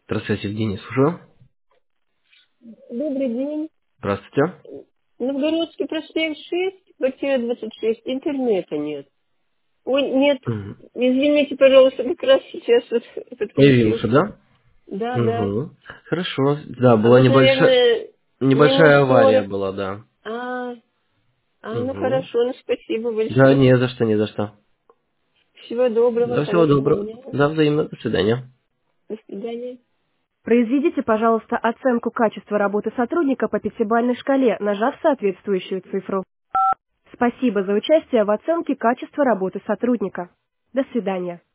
Здравствуйте, Евгений, слушаю. Добрый день. Здравствуйте. Новгородский проспект 6, квартира 26. Интернета нет. Ой, нет. Мгм. Извините, пожалуйста, как раз сейчас вот Появился, подключился. да? Да, да. Угу. Хорошо. Да, А была вот, наверное, минут небольшая авария 40. была, да. Ну Угу. хорошо, ну спасибо Да, большое. не за что, не за что. Всего доброго, Да, всего хорошего доброго. дня. Да, взаимно. До свидания. До свидания. Произведите, пожалуйста, оценку качества работы сотрудника по пятибалльной шкале, нажав соответствующую цифру. Спасибо за участие в оценке качества работы сотрудника. До свидания.